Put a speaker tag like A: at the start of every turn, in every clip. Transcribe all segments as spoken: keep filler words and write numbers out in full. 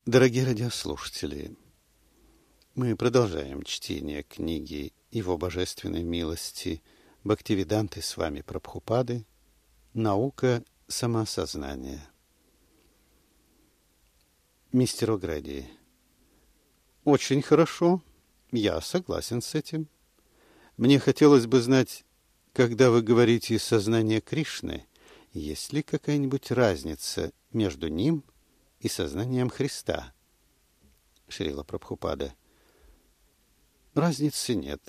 A: Дорогие радиослушатели, мы продолжаем чтение книги «Его божественной милости» Бхактивиданты Свами Прабхупады «Наука самосознания». Мистер О'Грэди: очень хорошо, я согласен с этим. Мне хотелось бы знать, когда вы говорите «сознание Кришны», есть ли какая-нибудь разница между ним и сознанием Христа? Шрила Прабхупада: разницы нет.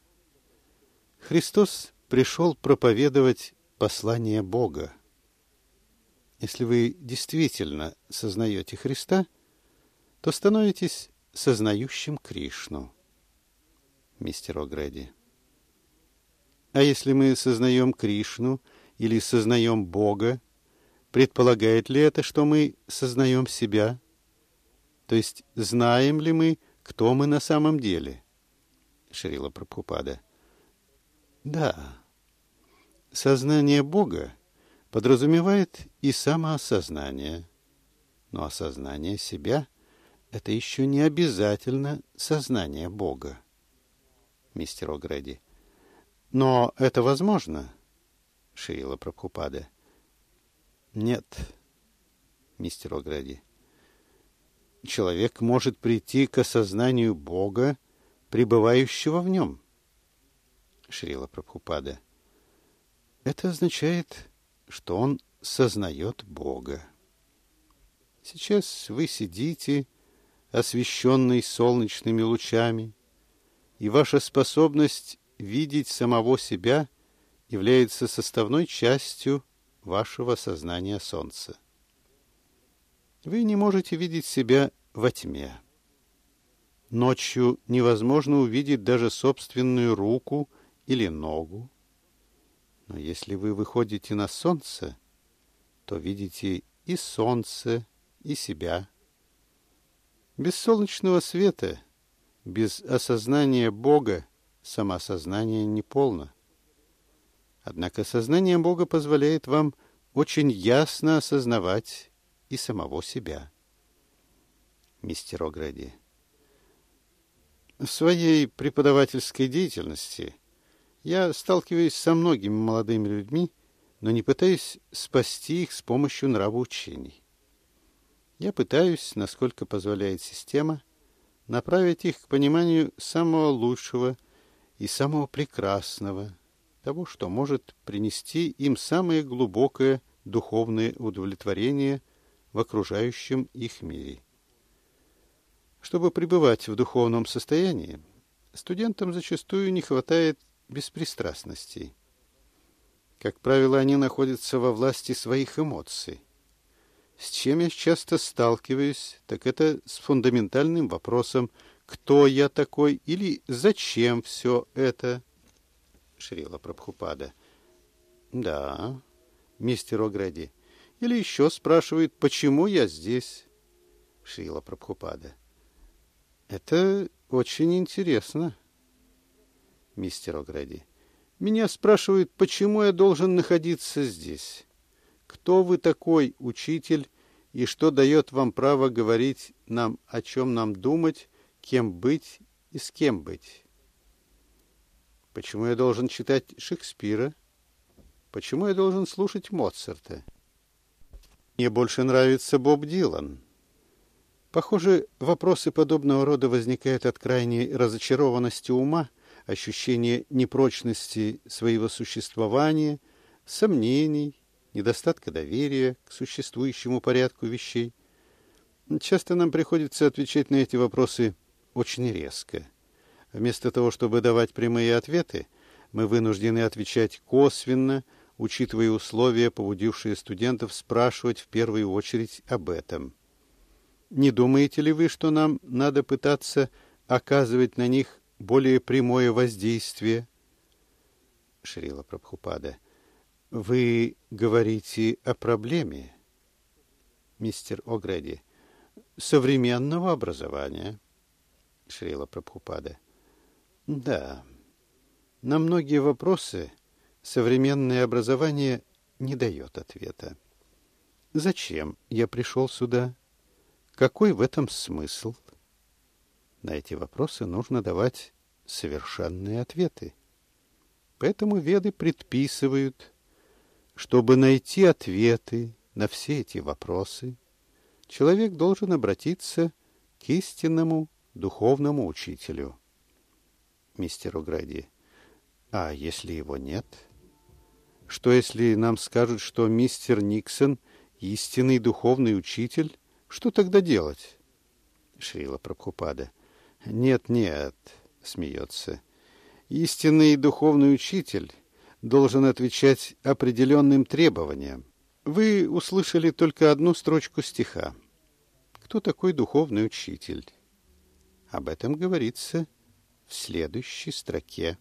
A: Христос пришел проповедовать послание Бога. Если вы действительно сознаете Христа, то становитесь сознающим Кришну. Мистер О'Грэди: а если мы сознаем Кришну или сознаем Бога, предполагает ли это, что мы сознаем себя? То есть знаем ли мы, кто мы на самом деле? Шрила Прабхупада: да. Сознание Бога подразумевает и самоосознание. Но осознание себя — это еще не обязательно сознание Бога. Мистер О'Грэди: но это возможно? Шрила Прабхупада: нет. Мистер О'Грэди: человек может прийти к осознанию Бога, пребывающего в нем. Шрила Прабхупада: это означает, что он сознает Бога. Сейчас вы сидите, освещенный солнечными лучами, и ваша способность видеть самого себя является составной частью вашего сознания Солнца. Вы не можете видеть себя во тьме. Ночью невозможно увидеть даже собственную руку или ногу. Но если вы выходите на солнце, то видите и солнце, и себя. Без солнечного света, без осознания Бога, самосознание неполно. Однако сознание Бога позволяет вам очень ясно осознавать и самого себя. Мистер О'Грэди: в своей преподавательской деятельности я сталкиваюсь со многими молодыми людьми, но не пытаюсь спасти их с помощью нравоучений. Я пытаюсь, насколько позволяет система, направить их к пониманию самого лучшего и самого прекрасного, того, что может принести им самое глубокое духовное удовлетворение в окружающем их мире. Чтобы пребывать в духовном состоянии, студентам зачастую не хватает беспристрастности. Как правило, они находятся во власти своих эмоций. С чем я часто сталкиваюсь, так это с фундаментальным вопросом «кто я такой?» или «зачем все это?» Шрила Прабхупада: да. Мистер О'Грэди: или еще спрашивает, почему я здесь? Шрила Прабхупада: это очень интересно. Мистер О'Грэди: меня спрашивают, почему я должен находиться здесь? Кто вы такой, учитель, и что дает вам право говорить нам, о чем нам думать, кем быть и с кем быть? Почему я должен читать Шекспира? Почему я должен слушать Моцарта? Мне больше нравится Боб Дилан. Похоже, вопросы подобного рода возникают от крайней разочарованности ума, ощущения непрочности своего существования, сомнений, недостатка доверия к существующему порядку вещей. Часто нам приходится отвечать на эти вопросы очень резко. Вместо того, чтобы давать прямые ответы, мы вынуждены отвечать косвенно, учитывая условия, побудившие студентов спрашивать в первую очередь об этом. Не думаете ли вы, что нам надо пытаться оказывать на них более прямое воздействие? Шрила Прабхупада: вы говорите о проблеме, мистер О'Грэди, современного образования. Шрила Прабхупада: да, на многие вопросы современное образование не дает ответа. Зачем я пришел сюда? Какой в этом смысл? На эти вопросы нужно давать совершенные ответы. Поэтому веды предписывают, чтобы найти ответы на все эти вопросы, человек должен обратиться к истинному духовному учителю. Мистер О'Грейди: а если его нет? Что если нам скажут, что мистер Никсон истинный духовный учитель? Что тогда делать? Шрила Прабхупада: нет, нет, смеется. Истинный духовный учитель должен отвечать определенным требованиям. Вы услышали только одну строчку стиха. Кто такой духовный учитель? Об этом говорится в следующей строке.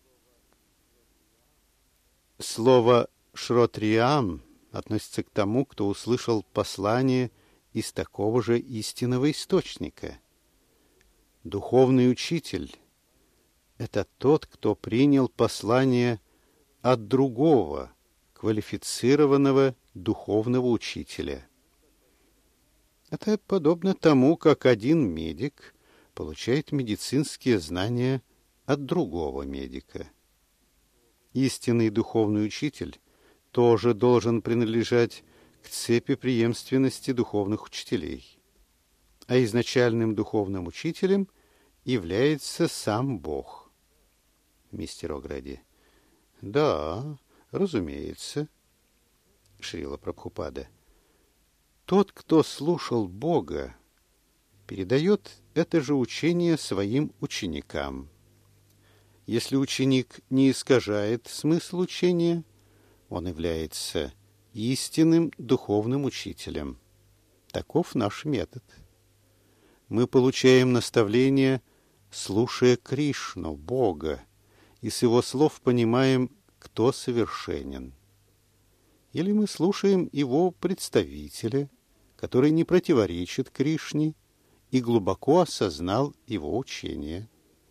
A: Слово «шротриам» относится к тому, кто услышал послание из такого же истинного источника. Духовный учитель — это тот, кто принял послание от другого, квалифицированного духовного учителя. Это подобно тому, как один медик получает медицинские знания от другого медика. Истинный духовный учитель тоже должен принадлежать к цепи преемственности духовных учителей. А изначальным духовным учителем является сам Бог. Мистер О'Грейди: да, разумеется. Шрила Прабхупада: тот, кто слушал Бога, передает это же учение своим ученикам. Если ученик не искажает смысл учения, он является истинным духовным учителем. Таков наш метод. Мы получаем наставления, слушая Кришну, Бога, и с его слов понимаем, кто совершенен. Или мы слушаем его представителя, который не противоречит Кришне и глубоко осознал его учение.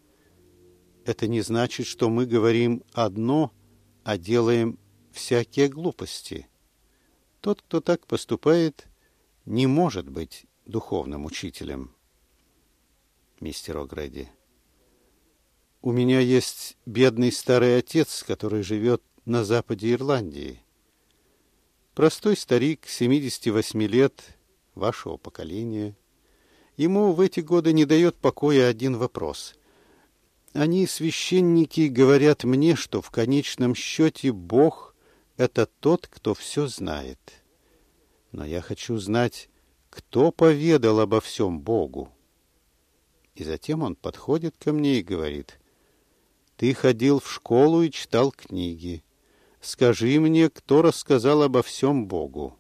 A: Это не значит, что мы говорим одно, а делаем всякие глупости. Тот, кто так поступает, не может быть духовным учителем. Мистер О'Грейди: у меня есть бедный старый отец, который живет на западе Ирландии. Простой старик, семидесяти восьми лет, вашего поколения. Ему в эти годы не дает покоя один вопрос. Они, священники, говорят мне, что в конечном счете Бог — это тот, кто все знает. Но я хочу знать, кто поведал обо всем Богу. И затем он подходит ко мне и говорит: ты ходил в школу и читал книги. Скажи мне, кто рассказал обо всем Богу.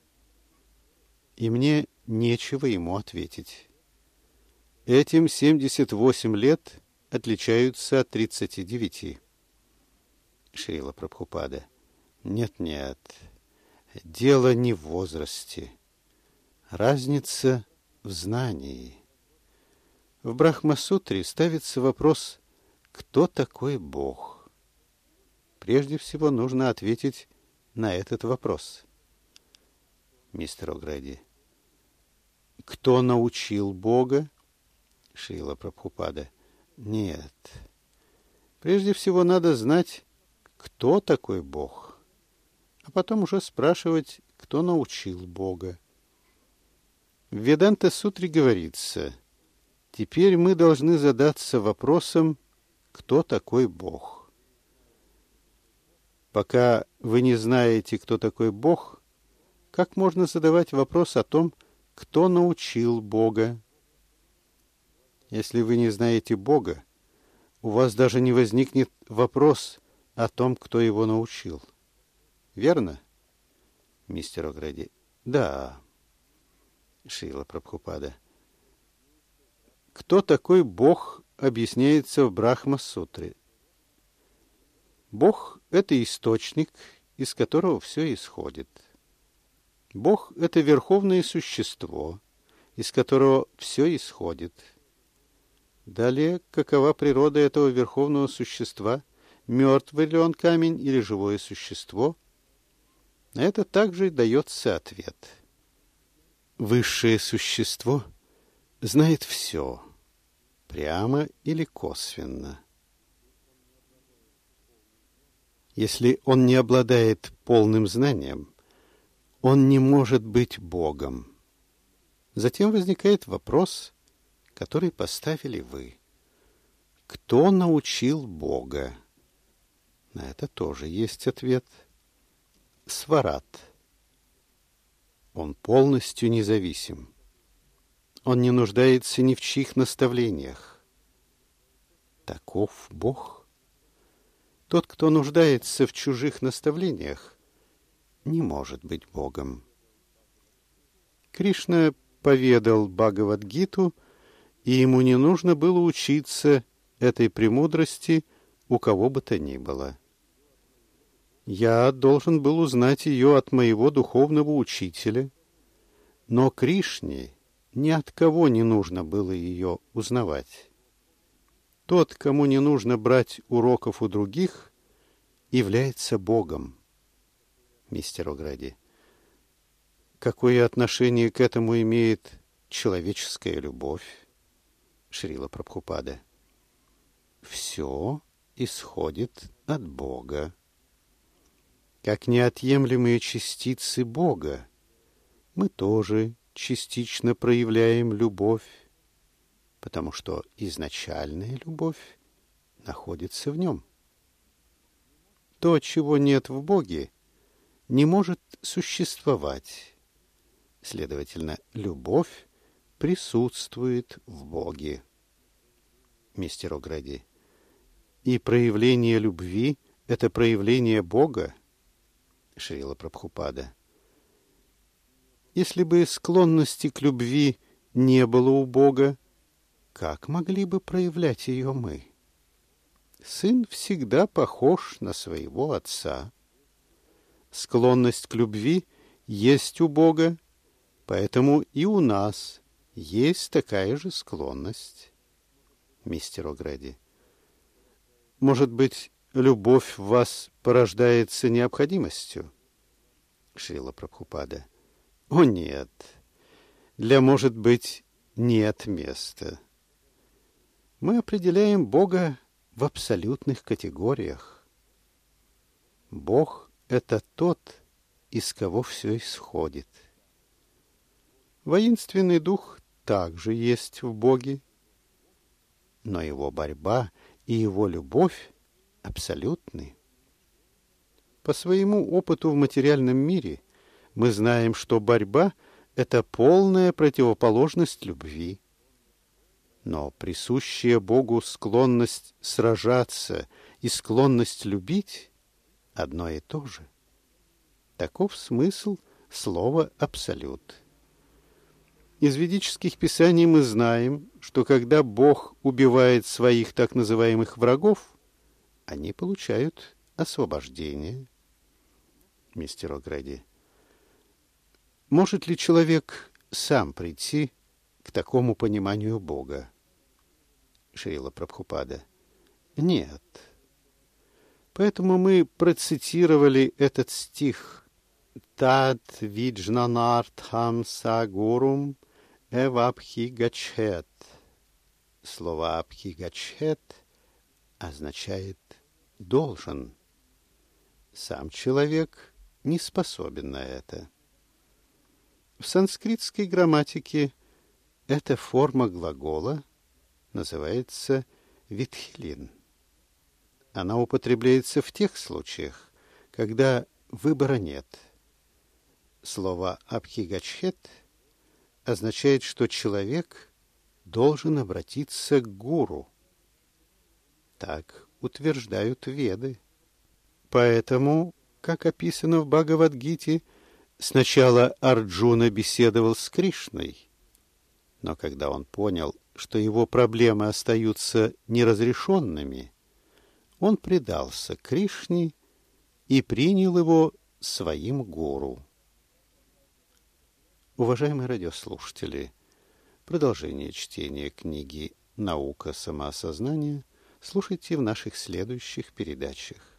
A: И мне нечего ему ответить. Этим семьдесят восемь лет отличаются от тридцати девяти. Шрила Прабхупада: нет-нет, дело не в возрасте. Разница в знании. В Брахма-сутре ставится вопрос, кто такой Бог. Прежде всего нужно ответить на этот вопрос. Мистер О'Грейди: кто научил Бога? Шрила Прабхупада: нет. Прежде всего надо знать, кто такой Бог, а потом уже спрашивать, кто научил Бога. В Веданта-сутре говорится: теперь мы должны задаться вопросом, кто такой Бог. Пока вы не знаете, кто такой Бог, как можно задавать вопрос о том, кто научил Бога? Если вы не знаете Бога, у вас даже не возникнет вопрос о том, кто его научил. Верно, мистер О'Грейди? Да. Шрила Прабхупада: кто такой Бог, объясняется в Брахма-сутре. Бог — это источник, из которого все исходит. Бог — это верховное существо, из которого все исходит. Далее, какова природа этого верховного существа? Мертвый ли он камень или живое существо? На это также дается ответ. Высшее существо знает все, прямо или косвенно. Если он не обладает полным знанием, он не может быть Богом. Затем возникает вопрос, который поставили вы. Кто научил Бога? На это тоже есть ответ. Сварат. Он полностью независим. Он не нуждается ни в чьих наставлениях. Таков Бог. Тот, кто нуждается в чужих наставлениях, не может быть Богом. Кришна поведал Бхагавад-гиту, и ему не нужно было учиться этой премудрости у кого бы то ни было. Я должен был узнать ее от моего духовного учителя, но Кришне ни от кого не нужно было ее узнавать. Тот, кому не нужно брать уроков у других, является Богом. Мистер О'Гради, какое отношение к этому имеет человеческая любовь? Шрила Прабхупада. Все исходит от Бога. Как неотъемлемые частицы Бога, мы тоже частично проявляем любовь, потому что изначальная любовь находится в нем. То, чего нет в Боге, не может существовать. Следовательно, любовь присутствует в Боге. Мистер О'Гради, и проявление любви — это проявление Бога? Шрила Прабхупада. Если бы склонности к любви не было у Бога, как могли бы проявлять ее мы? Сын всегда похож на своего отца. Склонность к любви есть у Бога, поэтому и у нас есть такая же склонность. Мистер О'Гради. Может быть, любовь в вас порождается необходимостью? Шрила Прабхупада. О, нет. Для «может быть» нет места. Мы определяем Бога в абсолютных категориях. Бог — это тот, из кого все исходит. Воинственный дух также есть в Боге, но его борьба и его любовь абсолютны. По своему опыту в материальном мире мы знаем, что борьба — это полная противоположность любви. Но присущая Богу склонность сражаться и склонность любить — одно и то же. Таков смысл слова «абсолют». Из ведических писаний мы знаем, что когда Бог убивает своих так называемых врагов, они получают освобождение. Мистер О'Гради. Может ли человек сам прийти к такому пониманию Бога? Шрила Прабхупада. Нет. Поэтому мы процитировали этот стих «Тад виджнанартхам сагурум эвабхи гачхет». Слово «абхи гачхет» означает «должен». Сам человек не способен на это. В санскритской грамматике эта форма глагола называется витхилин. Она употребляется в тех случаях, когда выбора нет. Слово «абхигачхет» означает, что человек должен обратиться к гуру. Так утверждают Веды. Поэтому, как описано в Бхагавад-гите, сначала Арджуна беседовал с Кришной, но когда он понял, что его проблемы остаются неразрешенными, он предался Кришне и принял его своим гуру. Уважаемые радиослушатели, продолжение чтения книги «Наука самоосознания» слушайте в наших следующих передачах.